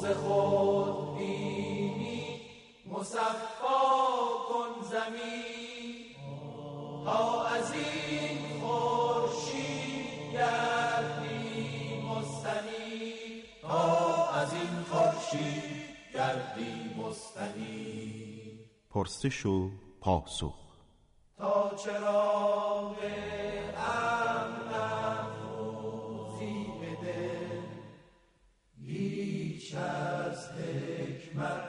خود بینی مصفا کن زمین تا از این خورشید گردی مستنیر، تا از این خورشید گردی مستنیر. پرسش و پاسخ. تا چراغ امن افروزی به دل، هیچ از حکمت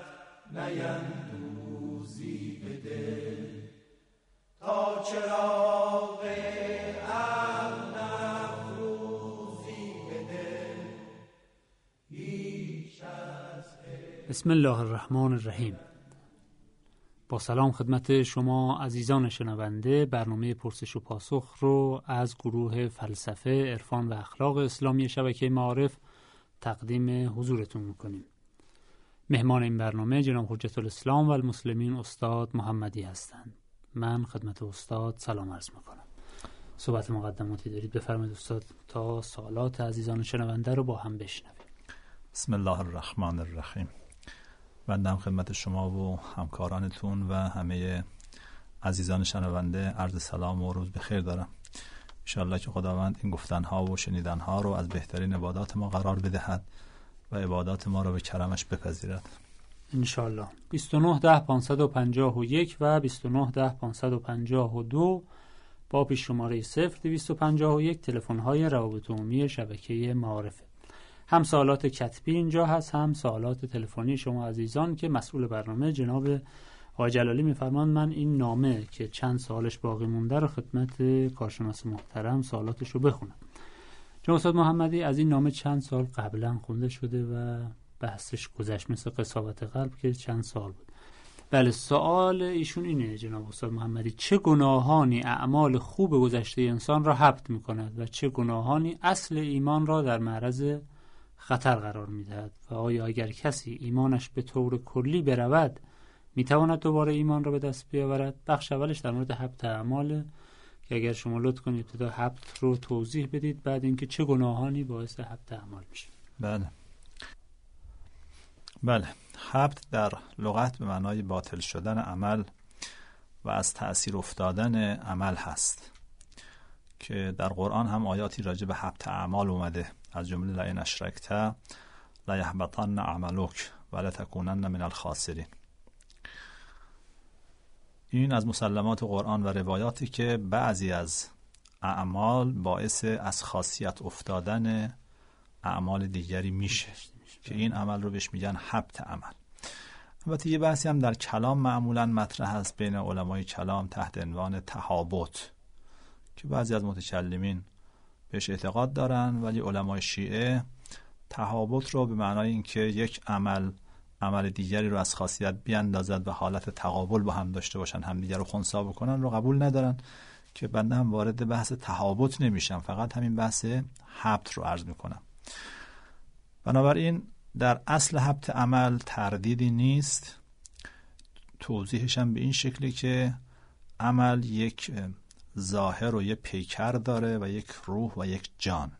نیندوزی به دل. تا چراغ امن افروزی به دل، هیچ از بسم الله الرحمن الرحیم. با سلام خدمت شما عزیزان شنونده، برنامه پرسش و پاسخ رو از گروه فلسفه، عرفان و اخلاق اسلامی شبکه معارف تقدیم حضورتون میکنیم. مهمان این برنامه جناب حجت الاسلام و المسلمین استاد محمدی هستند. من خدمت استاد سلام عرض میکنم. صحبت مقدماتی دارید بفرمایید استاد تا سوالات عزیزان شنونده رو با هم بشنویم. بسم الله الرحمن الرحیم. بنده هم خدمت شما و همکارانتون و همه عزیزان شنونده عرض سلام و روز بخیر دارم. انشاءالله که خداوند این گفتنها و شنیدنها رو از بهترین عبادات ما قرار بدهد و عبادات ما رو به کرمش بپذیرد انشاءالله. 2910-551 و 2910-552 با پیش شماره 0251 تلفن‌های روابط عمومی شبکه معارفه. هم سوالات کتبی اینجا هست، هم سوالات تلفنی شما عزیزان که مسئول برنامه جناب آقای جلالی میفرمان من این نامه که چند سوالش باقی مونده رو خدمت کارشناس محترم سوالاتش رو بخونم. جناب استاد محمدی از این نامه چند سال قبلا خونده شده و بحثش گذشت، مثل قساوت قلب که چند سال بود. بله، سوال ایشون اینه جناب استاد محمدی: چه گناهانی اعمال خوب گذشته انسان را حبط می‌کند و چه گناهانی اصل ایمان را در معرض خطر قرار می‌دهد و آیا اگر کسی ایمانش به طور کلی برود می‌تواند دوباره ایمان را به دست بیاورد؟ بخش اولش در مورد حبط اعمال که اگر شما لطف کنید ابتدا حبط رو توضیح بدید، بعد اینکه چه گناهانی باعث حبط اعمال میشه. بله، حبط در لغت به معنای باطل شدن عمل و از تأثیر افتادن عمل هست که در قرآن هم آیاتی راجع به حبط اعمال اومده، از جمله لئن اشرکت لیحبطن عملک ولتکونن من الخاسرین. این از مسلمات قرآن و روایاتی که بعضی از اعمال باعث از خاصیت افتادن اعمال دیگری میشه که این عمل رو بهش میگن حبط عمل. البته یه بحثی هم در کلام معمولا مطرح هست بین علمای کلام تحت عنوان تهابط که بعضی از متکلمین بهش اعتقاد دارن، ولی علمای شیعه تهابط رو به معنای اینکه یک عمل دیگری رو از خاصیت بیاندازد و حالت تقابل با هم داشته باشن، همدیگر رو خنثی بکنن رو قبول ندارن، که بنده هم وارد بحث تهابط نمیشم، فقط همین بحث حبط رو عرض میکنم. بنابراین در اصل حبط عمل تردیدی نیست. توضیحش هم به این شکلی که عمل یک ظاهر و یک پیکر داره و یک روح و یک جان.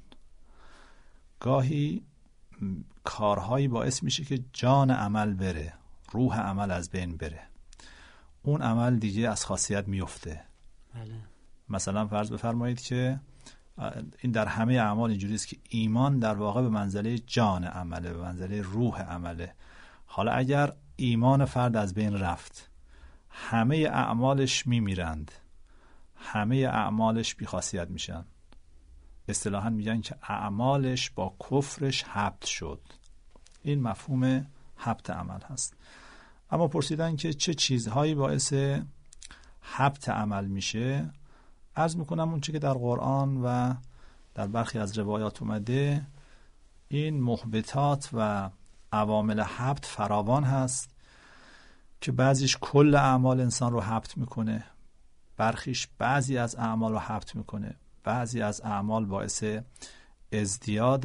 گاهی کارهایی باعث میشه که جان عمل بره، روح عمل از بین بره، اون عمل دیگه از خاصیت میفته. بله. مثلا فرض بفرمایید که این در همه اعمال اینجوری است که ایمان در واقع به منزله جان عمله، به منزله روح عمله. حالا اگر ایمان فرد از بین رفت، همه اعمالش میمیرند، همه اعمالش بیخاصیت میشن. اصطلاحاً میگن که اعمالش با کفرش حبط شد. این مفهوم حبط عمل هست. اما پرسیدن که چه چیزهایی باعث حبط عمل میشه، عرض میکنم اون چه که در قرآن و در برخی از روایات اومده، این محبطات و عوامل حبط فراوان هست که بعضیش کل اعمال انسان رو حبط میکنه، برخیش بعضی از اعمال رو حبط میکنه، بعضی از اعمال باعث ازدیاد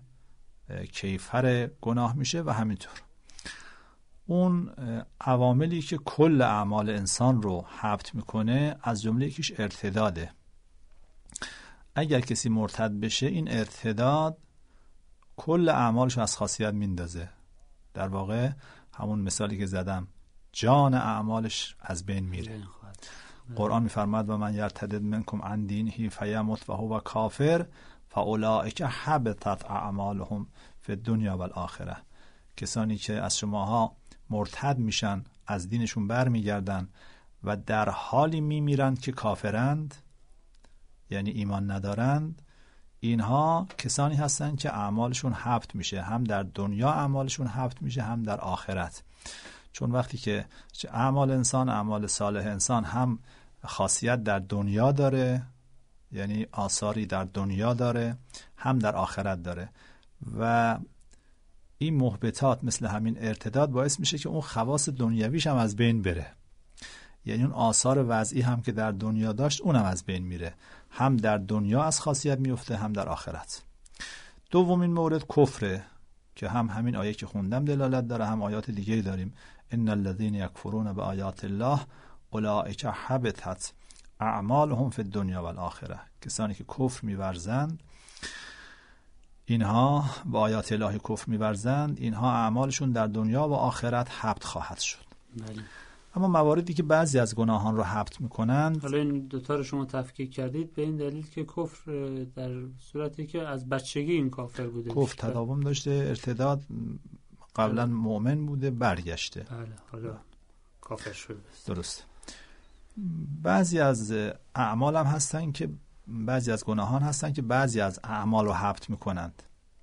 کیفر گناه میشه و همینطور. اون عواملی که کل اعمال انسان رو حبط میکنه از جمله یکیش ارتداده. اگر کسی مرتد بشه، این ارتداد کل اعمالش از خاصیت میندازه، در واقع همون مثالی که زدم، جان اعمالش از بین میره. قرآن میفرماد و من یرتد منکم عن دینه فیمت و هو کافر فاولئک حبطت اعمالهم فی الدنیا و الاخره. کسانی که از شماها مرتد میشن، از دینشون برمیگردن و در حالی میمیرند که کافرند، یعنی ایمان ندارند، اینها کسانی هستند که اعمالشون حبط میشه، هم در دنیا اعمالشون حبط میشه هم در آخرت. چون وقتی که اعمال انسان، اعمال صالح انسان هم خاصیت در دنیا داره، یعنی آثاری در دنیا داره، هم در آخرت داره و این محبطات مثل همین ارتداد باعث میشه که اون خواص دنیویش هم از بین بره، یعنی اون آثار وضعی هم که در دنیا داشت اونم از بین میره، هم در دنیا از خاصیت میفته هم در آخرت. دومین مورد کفره که هم همین آیه که خوندم دلالت داره، هم آیات دیگه داریم. ان الذين يكفرون بآیات الله اولئک حبطت اعمالهم فی الدنیا و الاخره. کسانی که کفر می‌ورزند، اینها با آیات الهی کفر می‌ورزند، اینها اعمالشون در دنیا و آخرت حبط خواهد شد. بله. اما مواردی که بعضی از گناهان رو حبط می‌کنند، حالا این دوتا رو شما تفکیک کردید به این دلیل که کفر در صورتی که از بچگی این کافر بوده، کفر تداوم داشته، ارتداد قبلا مؤمن بوده برگشته، بله حالا کافر شده. درست. بعضی از اعمال هم هستن که بعضی از گناهان هستن که بعضی از اعمال رو حبط میکنند،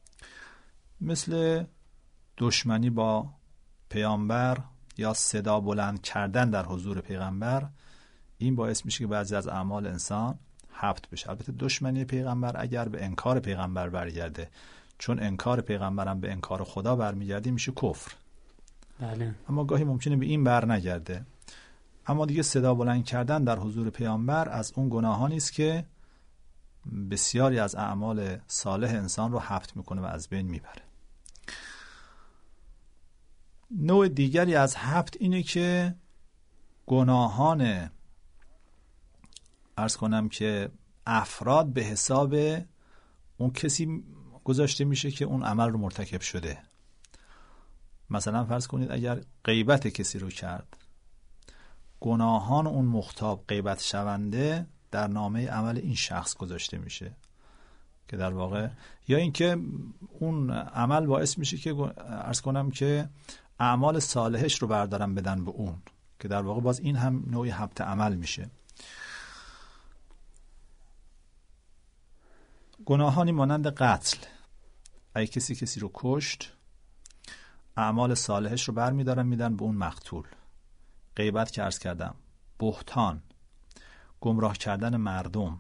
مثل دشمنی با پیامبر یا صدا بلند کردن در حضور پیغمبر. این باعث میشه که بعضی از اعمال انسان حبط بشه. البته دشمنی پیغمبر اگر به انکار پیغمبر برگرده، چون انکار پیغمبرم به انکار خدا برمیگرده، میشه کفر. بله. اما گاهی ممکنه به این بر نگرده. اما دیگه صدا بلند کردن در حضور پیامبر از اون گناهانی است که بسیاری از اعمال صالح انسان رو حبط میکنه و از بین میبره. نوع دیگری از حبط اینه که گناهان، عرض کنم که افراد به حساب اون کسی گذاشته میشه که اون عمل رو مرتکب شده. مثلا فرض کنید اگر غیبت کسی رو کرد، گناهان اون مخاطب غیبت شونده در نامه عمل این شخص گذاشته میشه که در واقع، یا اینکه اون عمل باعث میشه که عرض کنم که اعمال صالحش رو بردارن بدن به اون، که در واقع باز این هم نوعی حبط عمل میشه. گناهانی مانند قتل، اگه کسی رو کشت، اعمال صالحش رو برمیدارن میدن به اون مقتول. غیبت که عرض کردم، بهتان، گمراه کردن مردم،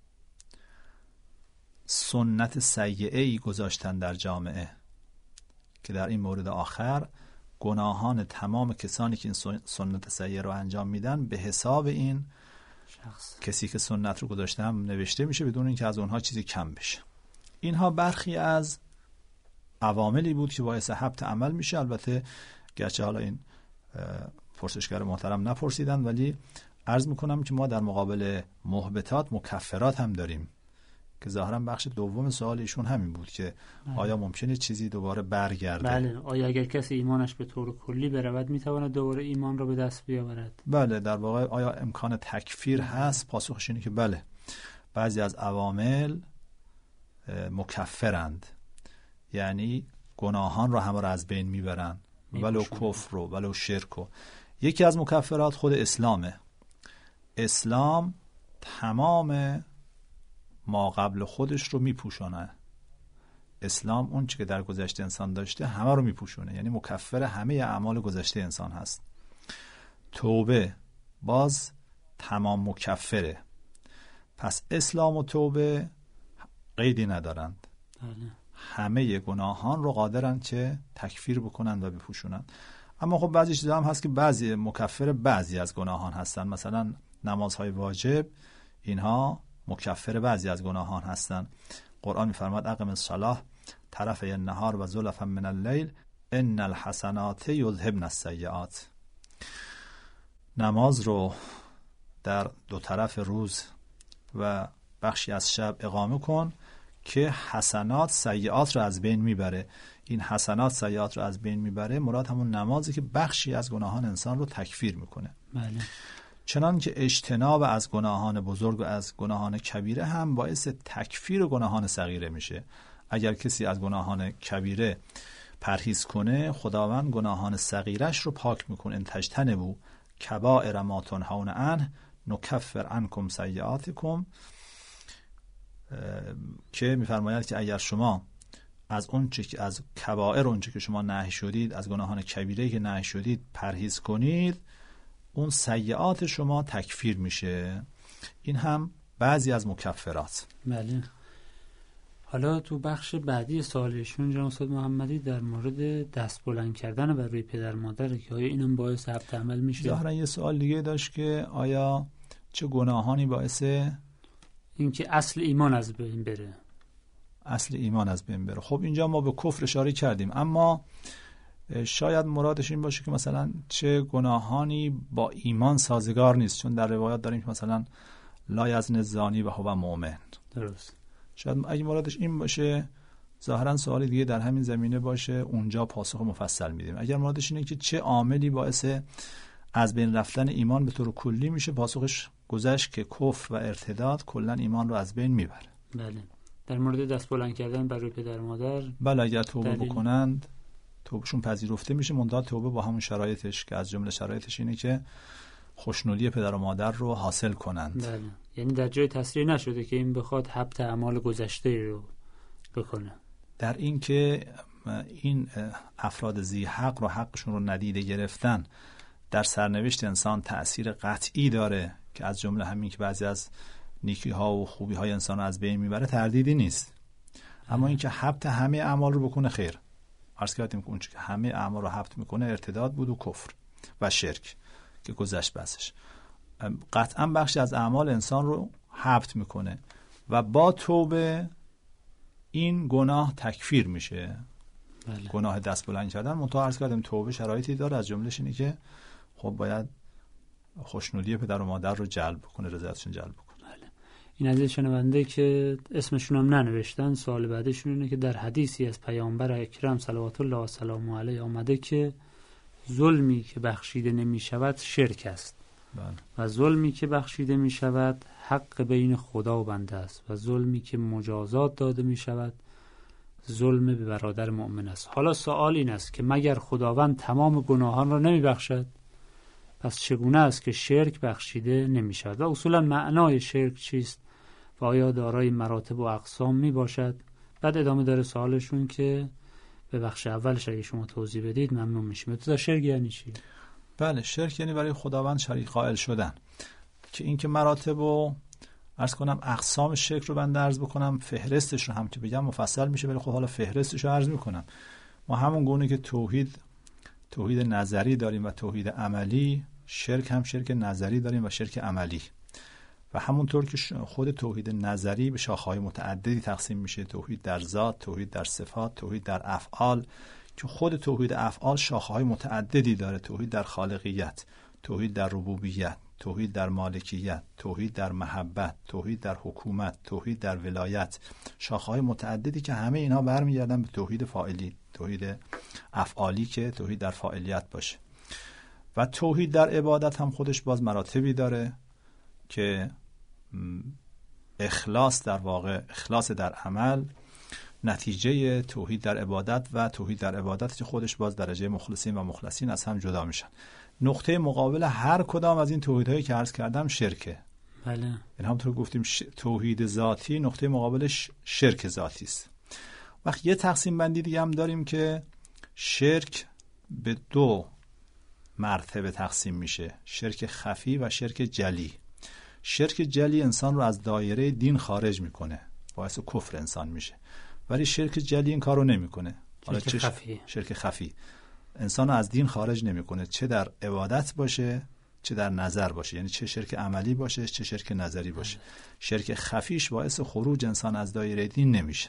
سنت سیئه‌ای گذاشتن در جامعه، که در این مورد آخر گناهان تمام کسانی که این سنت سیئه رو انجام میدن به حساب این شخص، کسی که سنت رو گذاشته هم نوشته میشه بدون اینکه از اونها چیزی کم بشه. اینها برخی از عواملی بود که باعث حبط عمل میشه. البته گرچه حالا این پرسشگر محترم نپرسیدن، ولی عرض میکنم که ما در مقابل محبطات مکفرات هم داریم که ظاهرا بخش دوم سوال ایشون همین بود که آیا ممکنه چیزی دوباره برگرده؟ بله. آیا اگر کسی ایمانش به طور کلی برود میتواند دوباره ایمان را به دست بیاورد؟ بله، در واقع آیا امکان تکفیر هست؟ پاسخش اینه که بله، بعضی از عوامل مکفرند، یعنی گناهان رو همه رو از بین میبرن، ولو کفر رو ولو شرک رو. یکی از مکفرات خود اسلامه. اسلام تمام ما قبل خودش رو میپوشونه. اسلام اون چی که در گذشته انسان داشته همه رو میپوشونه، یعنی مکفر همه اعمال گذشته انسان هست. توبه باز تمام مکفره. پس اسلام و توبه قیدی ندارند. همه گناهان رو قادرن که تکفیر بکنن و بپوشونن. اما خب بعضی چیزا هم هست که بعضی مکفر بعضی از گناهان هستن. مثلا نمازهای واجب، اینها مکفر بعضی از گناهان هستن. قرآن میفرماد اقم الصلاة طرفی النهار و زلفا من اللیل ان الحسنات یذهبن السیئات. نماز رو در دو طرف روز و بخشی از شب اقامه کن که حسنات سیئات رو از بین میبره. این حسنات سیئات رو از بین میبره، مراد همون نمازی که بخشی از گناهان انسان رو تکفیر میکنه. بله. چنان که اجتناب از گناهان بزرگ و از گناهان کبیره هم باعث تکفیر گناهان صغیره میشه. اگر کسی از گناهان کبیره پرهیز کنه، خداوند گناهان صغیرش رو پاک میکنه. ان تجتنبوا کبائر ما تنهون عنه نکفر عنکم سیئاتکم، که میفرماید که اگر شما از اونچه که از کبائر، اونچه که شما نهی شدید، از گناهان کبیره که نهی شدید پرهیز کنید، اون سیئات شما تکفیر میشه. این هم بعضی از مکفرات. بله. حالا تو بخش بعدی سوالشون جناب استاد محمدی در مورد دست بلند کردن بر روی پدر مادر که آیا اینم باعث حبط عمل میشه؟ ظاهرا یه سوال دیگه داشت که آیا چه گناهانی باعث اینکه اصل ایمان از بین بره؟ اصل ایمان از بین بره. خب اینجا ما به کفر اشاره کردیم، اما شاید مرادش این باشه که مثلا چه گناهانی با ایمان سازگار نیست، چون در روایات داریم که مثلا لا یزنی الزانی و هو مؤمن. درست. شاید اگه مرادش این باشه، ظاهرا سوال دیگه در همین زمینه باشه، اونجا پاسخ مفصل میدیم. اگر مرادش اینه که چه عاملی باعث از بین رفتن ایمان به طور کلی میشه، پاسخش گذشت که کفر و ارتداد کلا ایمان رو از بین میبره. بله. در مورد دست بلند کردن بر روی پدر مادر، بله، اگر توبه بکنند توبهشون پذیرفته میشه، منتها توبه با همون شرایطش که از جمله شرایطش اینه که خوشنودی پدر و مادر رو حاصل کنند. بله. یعنی در جای تصریح نشده که این بخواد حبط اعمال گذشته رو بکنه. در این که این افراد ذی حق رو حقشون رو ندیده گرفتن در سرنوشت انسان تأثیر قطعی داره که از جمله همین که بعضی از نیکی ها و خوبی های انسان رو از بین میبره، تردیدی نیست. اما این که حبط همه اعمال رو بکنه، خیر. عرض کردیم که اون که همه اعمال رو حبط میکنه ارتداد بود و کفر و شرک که گذشت بحثش. قطعا بخشی از اعمال انسان رو حبط میکنه و با توبه این گناه تکفیر میشه. بله. گناه دست بلند کردن. منتها عرض کردیم توبه شرایطی داره، از جملهش اینه که خب باید خوشنودی پدر و مادر رو جلب کنه، رضایتشون جلب کنه. بله. این عزیز شنونده که اسمشون هم ننوشتن، سوال بعدشون اینه که در حدیثی از پیامبر اکرم صلوات الله و سلامه علیه آمده که ظلمی که بخشیده نمی شود شرک است. بله. و ظلمی که بخشیده می شود حق بین خدا و بنده است و ظلمی که مجازات داده می شود ظلم به برادر مؤمن است. حالا سوال این است که مگر خداوند تمام گناهان را نمی بخشد؟ پس چگونه است که شرک بخشیده نمی شود؟ و اصولا معنای شرک چیست و آیا دارای مراتب و اقسام می باشد؟ بعد ادامه داره سوالشون که به بخش اولش اگه شما توضیح بدید ممنون میشیم. تو شرک یعنی چی؟ بله، شرک یعنی برای خداوند شریک قائل شدن. که این که مراتب و عرض کنم اقسام شرک رو بنده عرض بکنم، فهرستش رو هم که بگم مفصل میشه، ولی خب حالا فهرستش رو عرض میکنم. ما همون گونه که توحید نظری داریم و توحید عملی، شرک هم شرک نظری داریم و شرک عملی. و همونطور که خود توحید نظری به شاخه‌های متعددی تقسیم میشه، توحید در ذات، توحید در صفات، توحید در افعال، که خود توحید افعال شاخه‌های متعددی داره. توحید در خالقیت، توحید در ربوبیت، توحید در مالکیت، توحید در محبت، توحید در حکومت، توحید در ولایت، شاخه‌های متعددی که همه اینها برمیگردن به توحید فاعلی، توحید افعالی که توحید در فاعلیت باشه. و توحید در عبادت هم خودش باز مراتبی داره که اخلاص در واقع، اخلاص در عمل نتیجه توحید در عبادت و توحید در عبادت که خودش باز درجه مخلصین و مخلصین از هم جدا میشن. نقطه مقابل هر کدام از این توحیدهایی که عرض کردم شرکه. بله. یعنی همونطور گفتیم توحید ذاتی نقطه مقابلش شرک ذاتی است. وقت یه تقسیم بندی دیگه هم داریم که شرک به دو مرتبه تقسیم میشه، شرک خفی و شرک جلی. شرک جلی انسان رو از دایره دین خارج میکنه، باعث کفر انسان میشه. ولی شرک جلی این کارو نمیکنه. شرک خفی انسان رو از دین خارج نمیکنه، چه در عبادت باشه چه در نظر باشه، یعنی چه شرک عملی باشه چه شرک نظری باشه. شرک خفیش باعث خروج انسان از دایره دین نمیشه.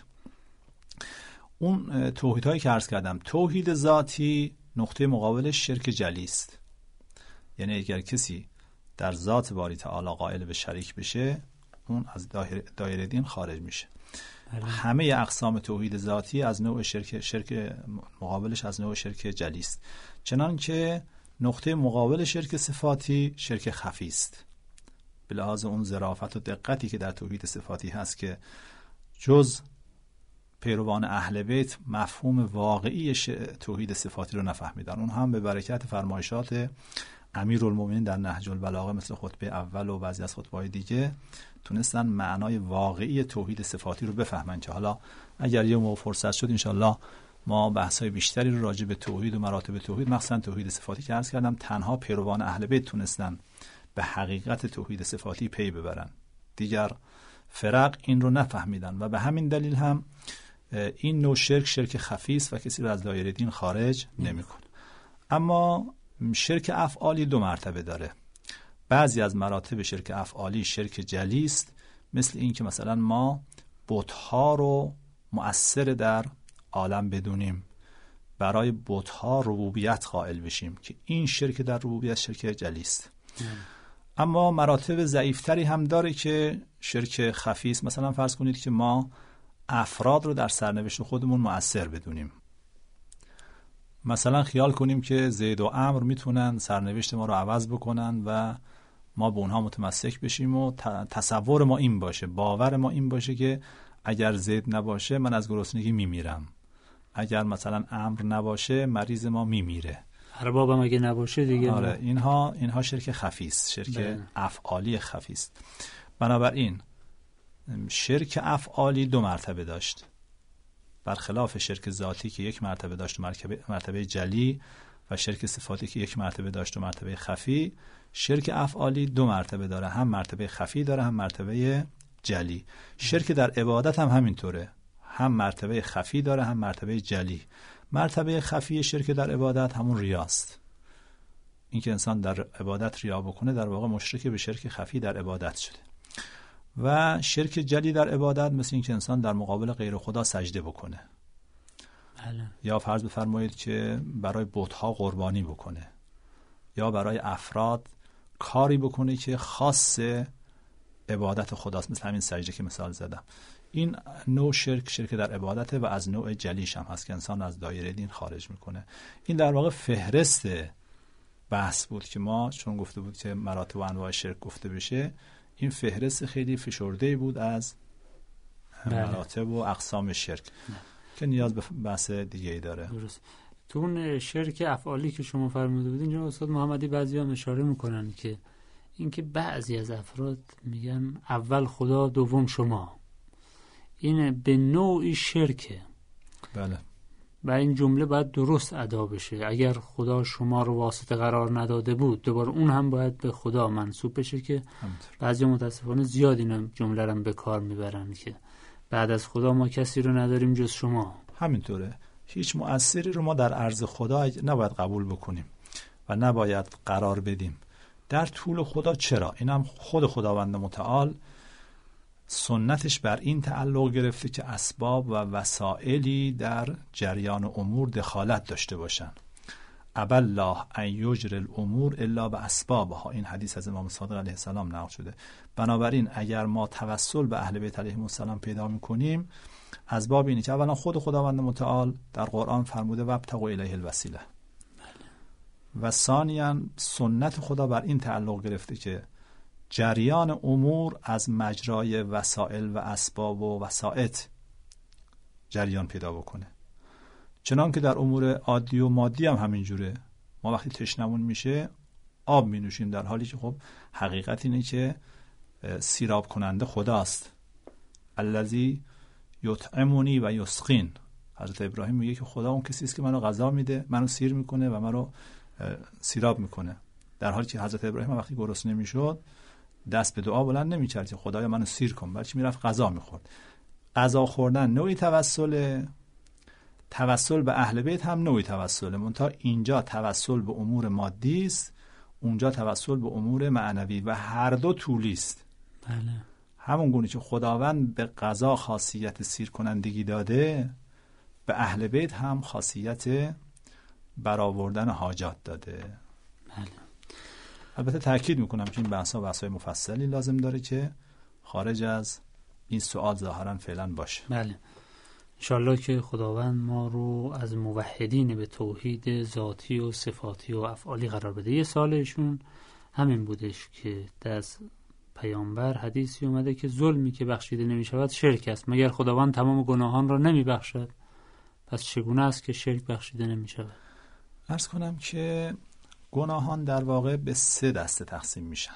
اون توحیدهایی که عرض کردم، توحید ذاتی نقطه مقابلش شرک جلی است. یعنی اگر کسی در ذات باری تعالی قائل به شریک بشه، اون از دایره دین خارج میشه. همه اقسام توحید ذاتی از نوع شرک مقابلش از نوع شرک جلی است. چنانکه نقطه مقابل شرک صفاتی شرک خفی است، به لحاظ اون ظرافت و دقتی که در توحید صفاتی هست که جز پیروان اهل بیت مفهوم واقعی توحید صفاتی رو نفهمیدن. اون هم به برکت فرمایشات امیرالمومنین در نهج البلاغه مثل خطبه اول و بعضی از خطبه‌های دیگه تونستن معنای واقعی توحید صفاتی رو بفهمن که حالا اگر یه موقع فرصت شد انشالله ما بحث‌های بیشتری رو راجع به توحید و مراتب توحید، مخصوصا توحید صفاتی که عرض کردم تنها پیروان اهل بیت تونستن به حقیقت توحید صفاتی پی ببرن. دیگر فرق این رو نفهمیدن و به همین دلیل هم این نوع شرک خفی است و کسی رو از دایره دین خارج نمی‌کنه. اما شرک افعالی دو مرتبه داره. بعضی از مراتب شرک افعالی شرک جلی است، مثل این که مثلا ما بت‌ها رو مؤثر در عالم بدونیم، برای بت‌ها ربوبیت قائل بشیم که این شرک در ربوبیت شرک جلی است. اما مراتب ضعیفتری هم داره که شرک خفی است. مثلا فرض کنید که ما افراد رو در سرنوشت خودمون مؤثر بدونیم. مثلا خیال کنیم که زید و عمرو میتونن سرنوشت ما رو عوض بکنن و ما به اونها متمسک بشیم و تصور ما این باشه، باور ما این باشه که اگر زید نباشه من از گرسنگی میمیرم، اگر مثلا عمرو نباشه مریض ما میمیره، اربابم اگه نباشه دیگه. آره اینها شرک خفی است، شرک افعالی خفی است. بنابراین شرک افعالی دو مرتبه داشت، برخلاف شرک ذاتی که یک مرتبه داشت و مرتبه جلی، و شرک صفاتی که یک مرتبه داشت و مرتبه خفی. شرک افعالی دو مرتبه داره، هم مرتبه خفی داره هم مرتبه جلی. شرک در عبادت هم همینطوره، هم مرتبه خفی داره هم مرتبه جلی. مرتبه خفی شرک در عبادت همون ریاست. این که انسان در عبادت ریا بکنه در واقع مشرک به شرک خفی در عبادت شده. و شرک جلی در عبادت مثل این که انسان در مقابل غیر خدا سجده بکنه، یا فرض بفرمایید که برای بت‌ها قربانی بکنه، یا برای افراد کاری بکنه که خاص عبادت خداست، مثل همین سجده که مثال زدم. این نوع شرک در عبادته و از نوع جلیش هم هست که انسان از دایره دین خارج میکنه. این در واقع فهرست بحث بود که ما چون گفته بود که مراتب و انواع شرک گفته بشه، این فهرست خیلی فشرده بود از مراتب و اقسام شرک که نیاز به بحث دیگه ای داره. درست. تو اون شرک افعالی که شما فرموده بودین جناب استاد محمدی بعضی هم اشاره میکنن که اینکه بعضی از افراد میگن اول خدا دوم شما، این به نوعی شرکه. بله. و این جمله باید درست ادا بشه. اگر خدا شما رو واسطه قرار نداده بود دوباره اون هم باید به خدا منسوب بشه که بعضی متاسفانه زیاد این جمله رو به کار میبرن که بعد از خدا ما کسی رو نداریم جز شما. همینطوره. هیچ مؤثری رو ما در عرض خدا نباید قبول بکنیم و نباید قرار بدیم. در طول خدا چرا؟ اینم خود خداوند متعال سنتش بر این تعلق گرفته که اسباب و وسائلی در جریان امور دخالت داشته باشن. ابالله ان یجری الامور الا باسبابها. این حدیث از امام صادق علیه السلام نقل شده. بنابراین اگر ما توسل به اهل بیت علیهم السلام پیدا می‌کنیم، اسباب اینه که اولا خود خداوند متعال در قرآن فرموده وابتغوا الیه الوسیله، و ثانیاً سنت خدا بر این تعلق گرفته که جریان امور از مجرای وسائل و اسباب و وسائط جریان پیدا بکنه. چنان که در امور عادی و مادی هم همینجوره. ما وقتی تشنمون میشه آب می نوشیم، در حالی که خب حقیقت اینه که سیراب کننده خداست. الذی یطعمنی و یسقین. حضرت ابراهیم میگه که خدا اون کسی است که منو غذا میده، منو سیر میکنه و منو سیراب میکنه. در حالی که حضرت ابراهیم وقتی گرسنه میشد دست به دعا بلند نمیکرد که خدایا منو سیر کن، بلکه میرفت غذا میخورد. غذا خوردن نوعی توسل به اهل بیت هم نوعی توسله، منتها اینجا توسل به امور مادی است، اونجا توسل به امور معنوی و هر دو طولی است. بله. همون گونه که خداوند به غذا خاصیت سیر کنندگی داده، به اهل بیت هم خاصیت برآوردن حاجات داده. بله. البته تاکید میکنم که این بحث‌های مفصلی لازم داره که خارج از این سوال ظاهرا فعلا باشه. بله، انشالله که خداوند ما رو از موحدین به توحید ذاتی و صفاتی و افعالی قرار بده. یه سالشون همین بودش که از پیامبر حدیثی اومده که ظلمی که بخشیده نمی شود شرک است، مگر خداوند تمام گناهان را نمی بخشد؟ پس چگونه است که شرک بخشیده نمی شود؟ عرض کنم که گناهان در واقع به 3 دسته تقسیم میشن.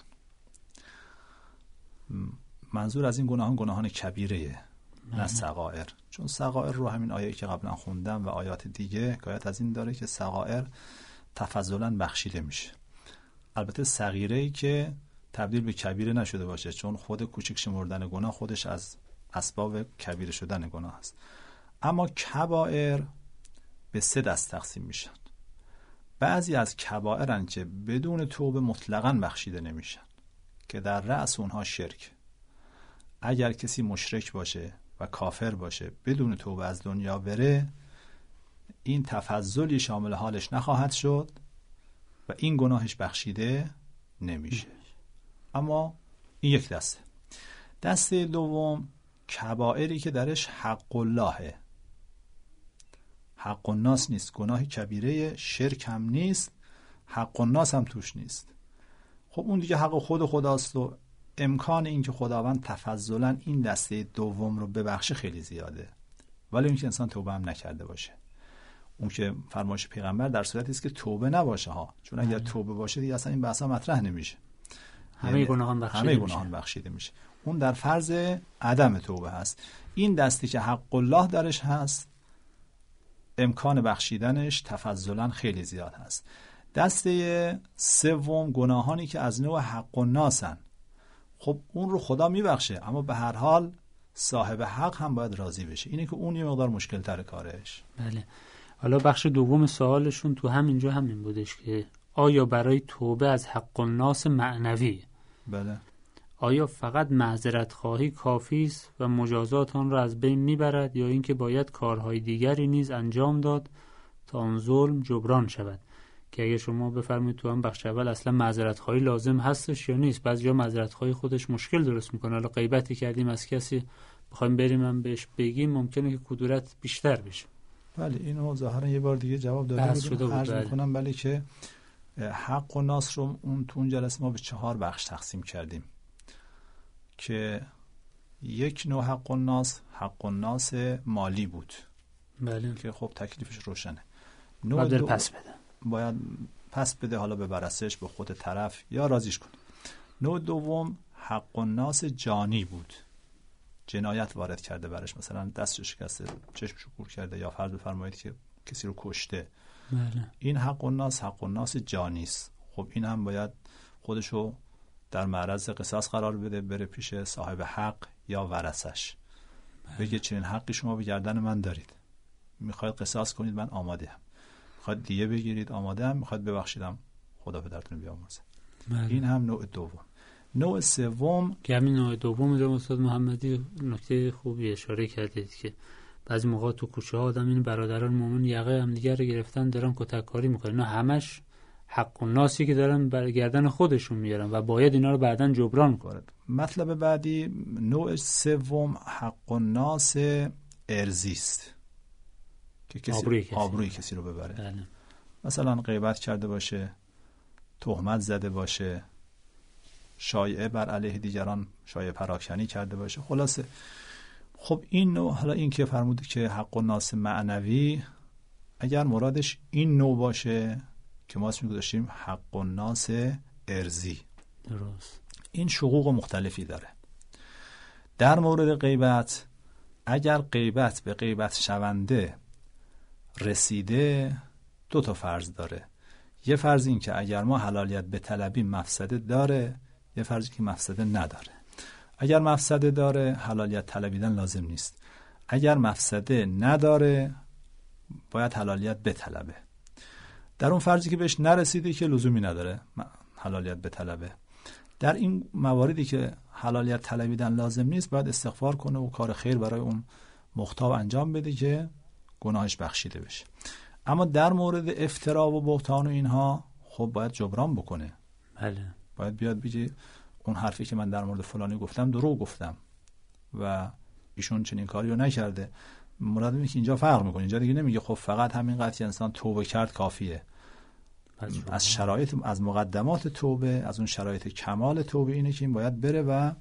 منظور از این گناهان کبیره، نه صغائر، چون صغائر رو همین آیه‌ای که قبلا خوندم و آیات دیگه حکایت از این داره که صغائر تفضلا بخشیده میشه. البته صغیره‌ای که تبدیل به کبیره نشده باشه، چون خود کوچک شمردن گناه خودش از اسباب کبیره شدن گناه است. اما کبائر به 3 دست تقسیم میشن. بعضی از کبائرن که بدون توبه مطلقاً بخشیده نمیشن، که در رأس اونها شرک. اگر کسی مشرک باشه و کافر باشه بدون توبه از دنیا بره، این تفضلی شامل حالش نخواهد شد و این گناهش بخشیده نمیشه. اما این یک دسته. دسته دوم کبائری که درش حق اللهه، حق الناس نیست، گناه کبیره، شرک هم نیست، حق الناس هم توش نیست. خب اون دیگه حق خود خداست و امکان این که خداوند تفضلا این دسته دوم رو ببخشه خیلی زیاده، ولی اون که انسان توبه هم نکرده باشه. اون که فرمایش پیغمبر در صورتی است که توبه نباشه ها، چون اگر توبه باشه دیگه اصلا این بحثا مطرح نمیشه، همه گناهان بخشیده میشه. اون در فرض عدم توبه هست. این دستی که حق الله درش هست امکان بخشیدنش تفضلا خیلی زیاد هست. دسته سوم گناهانی که از نوع حق الناسن، خب اون رو خدا میبخشه، اما به هر حال صاحب حق هم باید راضی بشه. اینه که اون یه مقدار مشکل تر کارش. بله. حالا بخش دوم سوالشون تو همینجا همین بودش که آیا برای توبه از حق الناس معنوی، بله، آیا فقط معذرت خواهی کافی است و مجازات آن را از بین میبرد، یا اینکه باید کارهای دیگری نیز انجام داد تا آن ظلم جبران شود؟ که اگه شما بفرمایید تو هم بخش اول اصلا معذرت خواهی لازم هستش یا نیست؟ بعضیا معذرت خواهی خودش مشکل درست میکنه. حالا غیبتی کردیم از کسی بخوایم بریم هم بهش بگیم ممکنه که کدورت بیشتر بشه. بله، اینو ظاهرا یه بار دیگه جواب داده بودم، عرض میکنم. بله که حق و ناس رو تو اون جلسه ما به 4 بخش تقسیم کردیم که یک نوع حق الناس مالی بود. بله. که خب تکلیفش روشنه، باید پس بده، حالا به برسش به خود طرف یا راضیش کن. نوع دوم حق الناس جانی بود، جنایت وارد کرده برش، مثلا دستش شکسته، چشمشو کور کرده، یا فرض بفرمایید که کسی رو کشته. بله. این حق الناس جانی است. خب این هم باید خودشو در معرض قصاص قرار بده، بره پیش صاحب حق یا ورثش، بگه چنین حقی شما به گردن من دارید، میخواید قصاص کنید من آماده ام، میخواید دیه بگیرید آماده ام، میخواید ببخشیدم خدا پدرتون بیامرزه. این هم نوع دوم. نوع سوم که همین نوع دوم رو استاد محمدی نکته خوبی اشاره کردید که بعضی موقع تو کوچه ها آدم این برادران مومن یقه هم دیگه رو گرفتن دارن کتککاری میکنن، نه همش حق الناسی که دارن بر گردن خودشون میارن و باید اینا رو بعداً جبران کنن. مطلب بعدی نوع سوم حق الناس ارضی است که کسی آبروی کسی رو ببره. بله. مثلا غیبت کرده باشه، تهمت زده باشه، شایعه بر علیه دیگران، شایعه پراکنی کرده باشه. خلاصه خب این نوع، حالا این که فرموده که حق الناس معنوی، اگر مرادش این نوع باشه که ما اسمش گذاشتیم حق الناس ارضی، درست، این شقوق مختلفی داره. در مورد غیبت، اگر غیبت به غیبت شونده رسیده 2 تا فرض داره. یه فرض این که اگر ما حلالیت به طلبی مفسده داره، یه فرضی که مفسده نداره. اگر مفسده داره حلالیت طلبیدن لازم نیست، اگر مفسده نداره باید حلالیت بطلبه. در اون فرضی که بهش نرسیده که لزومی نداره حلالیت بطلبه. در این مواردی که حلالیت طلبیدن لازم نیست باید استغفار کنه و کار خیر برای اون مختاب انجام بده که گناهش بخشیده بشه. اما در مورد افترا و بهتان و اینها خب باید جبران بکنه. بله. باید بیاد بگه اون حرفی که من در مورد فلانی گفتم دروغ گفتم، و ایشون چنین کاری رو نکرده. مراد اینه که اینجا فرق میکنه. اینجا دیگه نمیگه خب فقط همین قضیه که انسان توبه کرد کافیه. از شرایط، از مقدمات توبه، از اون شرایط کمال توبه اینه که این باید بره و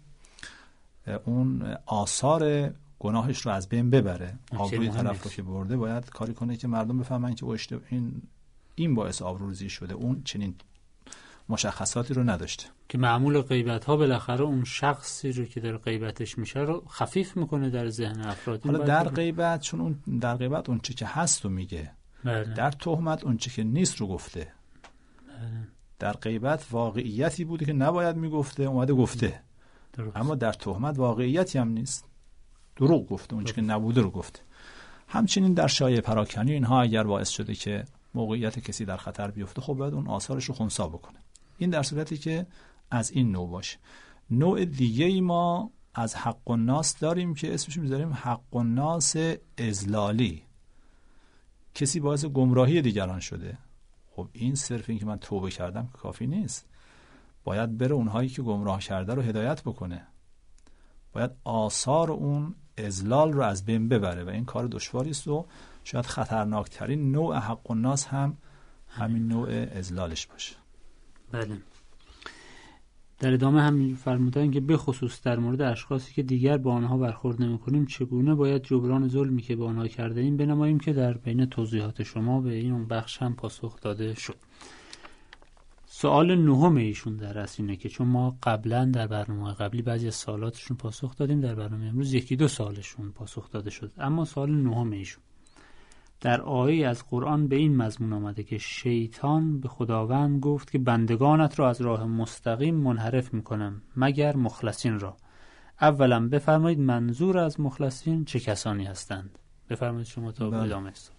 اون آثار گناهش رو از بین ببره. آبروی طرف رو که برده باید کاری کنه که مردم بفهمن که این باعث آبروریزی شده، اون چنین مشخصاتی رو نداشته. که معمول غیبت ها بالاخره اون شخصی رو که در غیبتش میشه رو خفیف میکنه در ذهن افراد. حالا در غیبت، چون اون در غیبت اون چه که هست رو میگه. بله. در تهمت اون چه که نیست رو گفته. بله. در غیبت واقعیتی بوده که نباید میگفته، اومده گفته. درست. اما در تهمت واقعیتی هم نیست، دروغ گفته، اون چه که نبوده رو گفته. همچنین در شایعه پراکنی اینها اگر باعث شده که موقعیت کسی در خطر بیفته، خب باید اون آثارش رو خنثی بکنه. این در صورتی که از این نوع باشه. نوع دیگه ای ما از حق الناس داریم که اسمش میذاریم حق الناس اضلالی. کسی باعث گمراهی دیگران شده. خب این صرف این که من توبه کردم کافی نیست. باید بره اونهایی که گمراه کرده رو هدایت بکنه. باید آثار اون اضلال رو از بین ببره و این کار دشواری است و شاید خطرناکترین نوع حق الناس هم همین نوع اضلالش باشه. بله. در ادامه هم فرمودن که به خصوص در مورد اشخاصی که دیگر با آنها برخورد نمی‌کنیم چگونه باید جبران ظلمی که با آنها کرده ایم بنماییم، که در بین توضیحات شما به این بخش هم پاسخ داده شد. سوال نهم ایشون در اصل اینه که چون ما قبلا در برنامه قبلی بعضی از سوالاتشون پاسخ دادیم، در برنامه امروز یکی دو سوالشون پاسخ داده شد، اما سوال نهم ایشون در آیه از قرآن به این مضمون آمده که شیطان به خداوند گفت که بندگانت را از راه مستقیم منحرف میکنم مگر مخلصین را. اولا بفرمایید منظور از مخلصین چه کسانی هستند؟ بفرمایید شما تا ادامه است.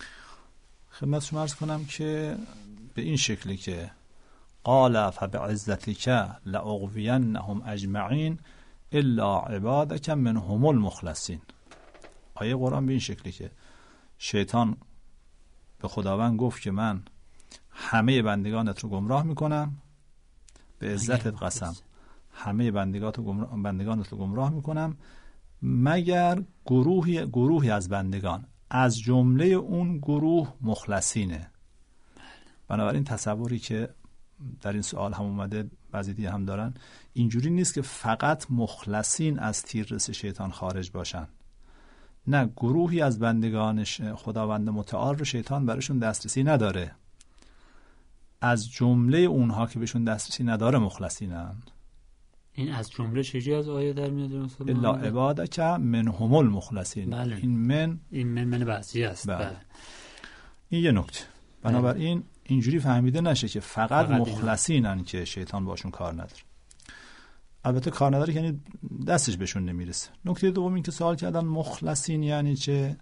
خدمت شما عرض کنم که به این شکلی که قال فبعزتک لاغوینهم اجمعین الا عبادک منهم المخلصین. آیه قرآن به این شکلی که شیطان به خداوند گفت که من همه بندگانت رو گمراه میکنم، به عزتت قسم همه بندگانت رو گمراه میکنم مگر گروهی از بندگان، از جمله اون گروه مخلصینه. بنابراین تصوری که در این سوال هم اومده، بعضی دیگه هم دارن، اینجوری نیست که فقط مخلصین از تیررس شیطان خارج باشن. نه، گروهی از بندگانش خداوند متعال رو شیطان براشون دسترسی نداره. از جمله اونها که بهشون دسترسی نداره مخلصینن. این از جمله چیزی از آیه در میاد؟ الا عبادک منهم المخلصین. بله. این من بعضی است. بله. این یه نکته. بنابراین اینجوری فهمیده نشه که فقط مخلصینن که شیطان باشون کار نداره. البته کار نداره یعنی دستش بهشون نمیرسه. نکته دوم این که سوال کردن مخلصین یعنی چه؟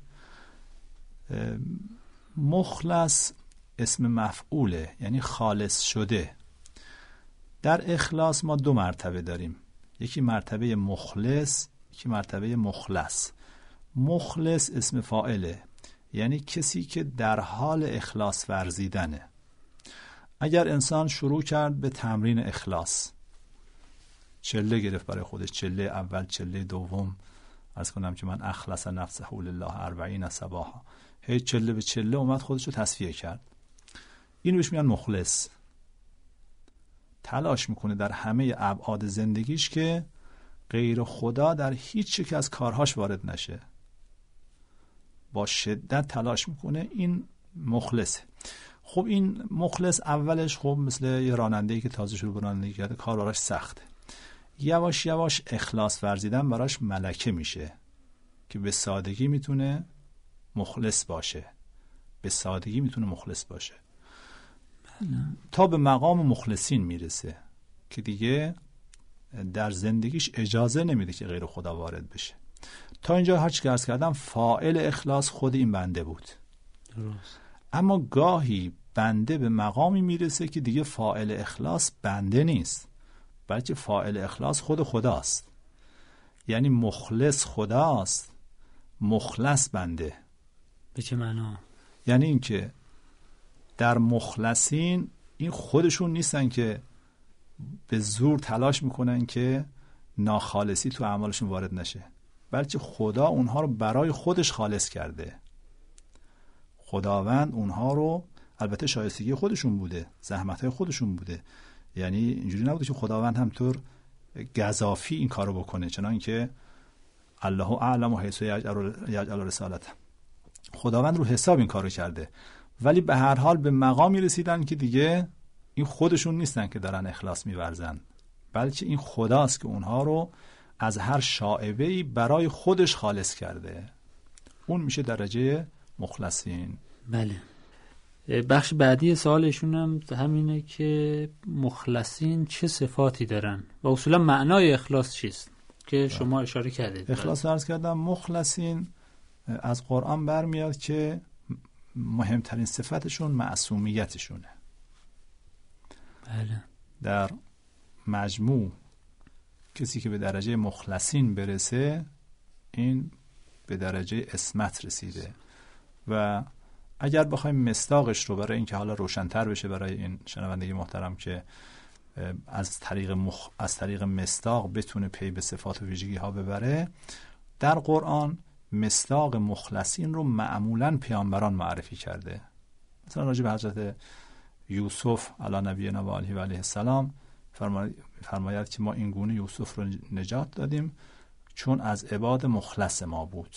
مخلص اسم مفعوله، یعنی خالص شده. در اخلاص ما دو مرتبه داریم، یکی مرتبه مخلص، یکی مرتبه مخلص. مخلص اسم فاعله، یعنی کسی که در حال اخلاص ورزیدنه. اگر انسان شروع کرد به تمرین اخلاص، چله گرفت برای خودش، چله اول، چله دوم، عرض کنم که من اخلص نفسه لله 40 صباحا، هی چله به چله اومد خودش رو تصفیه کرد، اینو بهش میگن مخلص. تلاش میکنه در همه ابعاد زندگیش که غیر خدا در هیچ یک از کارهاش وارد نشه، با شدت تلاش میکنه، این مخلصه. خب این مخلص اولش خب مثل یه راننده‌ای که تازه شروع به رانندگی کرده کار براش سخته. یواش یواش اخلاص ورزیدن براش ملکه میشه که به سادگی میتونه مخلص باشه، به سادگی میتونه مخلص باشه تا به مقام مخلصین میرسه که دیگه در زندگیش اجازه نمیده که غیر خدا وارد بشه. تا اینجا هر چی که عرض کردم فاعل اخلاص خود این بنده بود. درست. اما گاهی بنده به مقامی میرسه که دیگه فاعل اخلاص بنده نیست، بلکه فاعل اخلاص خود خداست. یعنی مخلص خداست، مخلص بنده. به چه معنا؟ یعنی این که در مخلصین این خودشون نیستن که به زور تلاش میکنن که ناخالصی تو اعمالشون وارد نشه، بلکه خدا اونها رو برای خودش خالص کرده. خداوند اونها رو، البته شایستگی خودشون بوده، زحمتهای خودشون بوده، یعنی اینجوری نبوده که خداوند همطور گزافی این کارو بکنه، چنان که الله اعلم و حیث یجعل رسالته. خداوند رو حساب این کارو کرده، ولی به هر حال به مقامی رسیدن که دیگه این خودشون نیستن که دارن اخلاص می‌ورزن، بلکه این خداست که اونها رو از هر شائبه‌ای برای خودش خالص کرده. اون میشه درجه مخلصین. بله. بخش بعدی سوالشون هم همینه که مخلصین چه صفاتی دارن و اصولا معنای اخلاص چیست که شما اشاره کردید. اخلاص عرض کردم، مخلصین از قرآن برمیاد که مهمترین صفتشون معصومیتشونه. بله. در مجموع کسی که به درجه مخلصین برسه، این به درجه عصمت رسیده. و اگر بخوایم مصداقش رو برای اینکه حالا روشن‌تر بشه برای این شنونده محترم که از طریق مصداق بتونه پی به صفات و ویژگی ها ببره، در قرآن مصداق مخلصین رو معمولاً پیامبران معرفی کرده. مثلا راجع به حضرت یوسف علی نبینا و علیه السلام فرماید که ما این گونه یوسف رو نجات دادیم چون از عباد مخلص ما بود.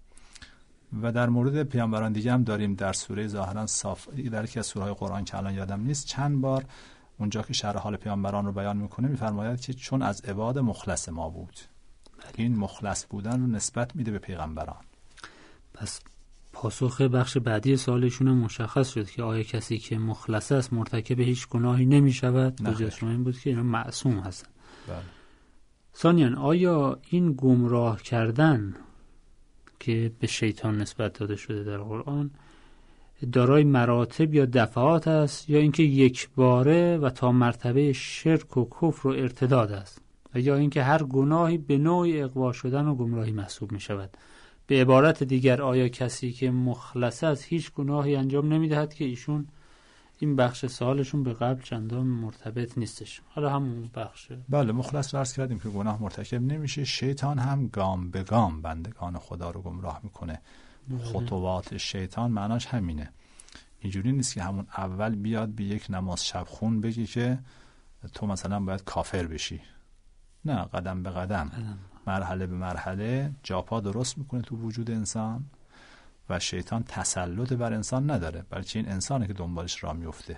و در مورد پیامبران دیگه هم داریم در سوره ظاهرا صاف، در یکی از سوره های قرآن که الان یادم نیست، چند بار اونجا که شرح حال پیامبران رو بیان میکنه میفرماید که چون از عباد مخلص ما بود. این مخلص بودن رو نسبت میده به پیغمبران. پس پاسخ بخش بعدی سوالشون مشخص شد که آیا کسی که مخلص است مرتکب هیچ گناهی نمیشود؟ توضیح شما این بود که اینا معصوم هستن. بله. ثانیاً آیا این گمراه کردن که به شیطان نسبت داده شده در قرآن دارای مراتب یا دفعات است یا اینکه یک باره و تا مرتبه شرک و کفر و ارتداد است و یا اینکه هر گناهی به نوعی اغوا شدن و گمراهی محسوب می شود؟ به عبارت دیگر آیا کسی که مخلص است هیچ گناهی انجام نمی دهد که ایشون این بخش سوالشون به قبل چندان مرتبط نیستش؟ حالا همون بخشه. بله، مخلص عرض کردیم که گناه مرتکب نمیشه. شیطان هم گام به گام بندگان خدا رو گمراه میکنه. خطوات شیطان معناش همینه. اینجوری نیست که همون اول بیاد به یک نماز شبخون بگی که تو مثلا باید کافر بشی. نه، قدم به قدم، مرحله به مرحله جاپا درست میکنه تو وجود انسان و شیطان تسلط بر انسان نداره، بلکه این انسانه که دنبالش راه میفته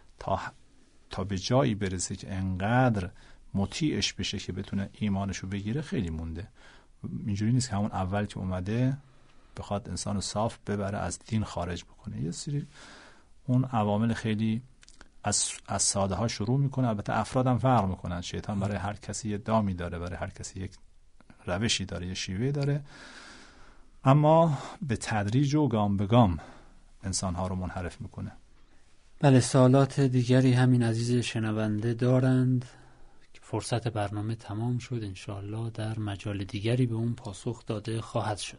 تا به جایی برسه که انقدر مطیعش بشه که بتونه ایمانشو بگیره. خیلی مونده. اینجوری نیست که همون اول که اومده بخواد انسانو صاف ببره از دین خارج بکنه. یه سری اون عوامل خیلی از ساده ها شروع میکنه. البته افرادم فرق میکنن. شیطان برای هر کسی یه دامی داره، برای هر کسی یک روشی داره، یه شیوه داره، اما به تدریج و گام به گام انسانها رو منحرف میکنه. بله، سوالات دیگری همین عزیز شنونده دارند. فرصت برنامه تمام شد، انشاءالله در مجال دیگری به اون پاسخ داده خواهد شد.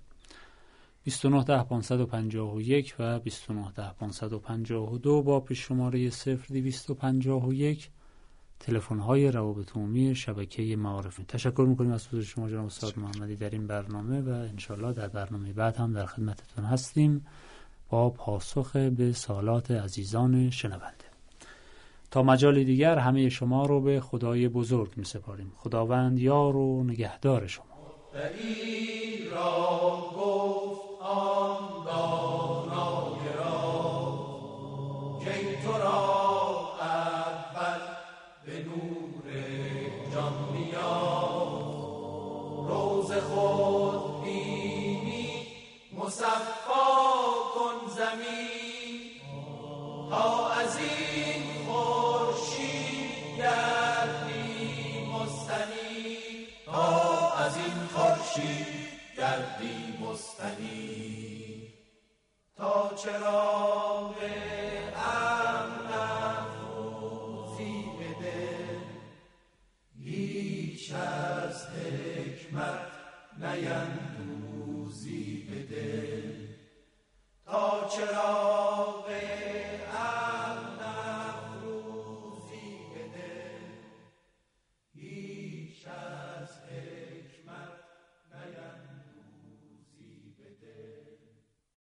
2910-551 و 2910-552 با پیش شماره 0251 تلفن‌های روابط عمومی شبکه معارف. تشکر می‌کنیم از حضور شما جناب استاد محمدی در این برنامه و انشالله در برنامه بعد هم در خدمتتون هستیم با پاسخ به سوالات عزیزان شنونده. تا مجال دیگر همه شما رو به خدای بزرگ می‌سپاریم. خداوند یار و نگهدار شما. تا چراغ